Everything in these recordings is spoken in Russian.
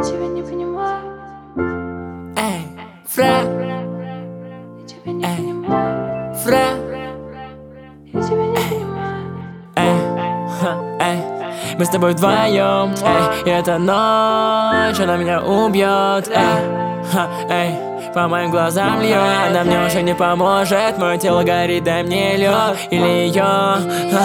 тебя не понимаю. Эй, Фре, Я тебя не понимаю. Фре, Я тебя не понимаю. эй, мы с тобой вдвоем, эй, и эта ночь, она меня убьет, эй, по моим глазам льет, она мне уже не поможет, мое тело горит, дай мне лед, или ее,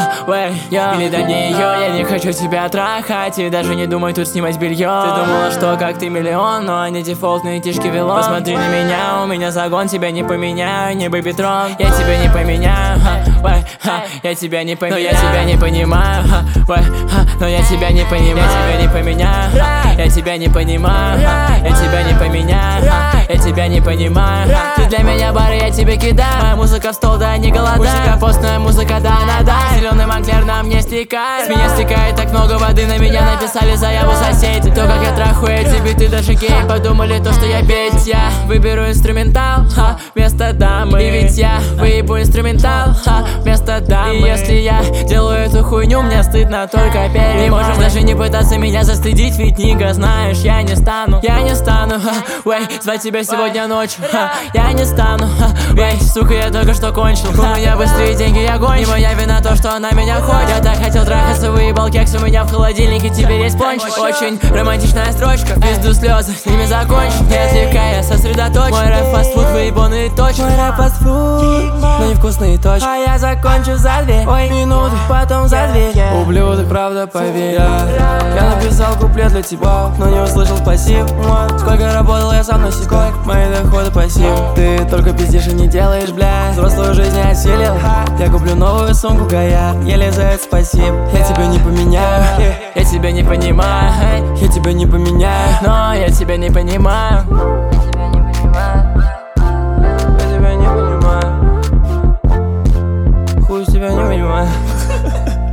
или дай мне ее, я не хочу тебя трахать, и даже не думай тут снимать белье. Ты думала, что как ты миллион, но они дефолтные тишки вело. Посмотри на меня, у меня загон, тебя не поменяю, не бэби трон, я тебя не поменяю, я тебя не поменяю, но я тебя не понимаю, но я тебя не понимаю, я тебя не поменяю, я тебя не понимаю, я тебя не поменяю, я тебя не понимаю. Ты для меня бары, я тебе кидаю. Моя музыка в стол, да не голодаю. Высокопостная музыка, да она да. Зеленый манклер на мне стекает. С меня стекает так много воды, на меня написали заяву соседи. То, как я трахаю эти биты, даже гей подумали то, что я петь. Я выберу инструментал вместо дамы. И ведь я выебу инструментал вместо дамы. И если я делаю эту хуйню, мне стыдно только перед. И можешь даже не пытаться меня застыдить, ведь нига, знаешь, я не стану, звать тебя сегодня ночью, я не стану, сука, я только что кончил. У меня быстрее деньги, я гоню. Не моя вина то, что она меня ходит. Я так хотел трахаться, выебал кекс у меня в холодильнике, теперь есть пончик. Очень романтичная строчка, в пизду слезы, с ними закончу. Не отвлекая, сосредоточен. Мой рэп фастфуд, выебанные точки. Мой рэп фастфуд, но невкусные точки. А я закончу за 2 минуты, потом за 2. Ублюдок, правда, поверь. Я написал куплет для тебя, но не услышал спасибо. Сколько работал я сам на себе, мои доходы пассив. Ты только пиздишь и не делаешь, бля. Взрослую жизнь я осилил. Я куплю новую сумку, Гая, еле за это спасибо. Я тебя не поменяю, я тебя не понимаю, я тебя не поменяю, но я тебя не понимаю. Я тебя не понимаю. Хуй тебя не понимаю.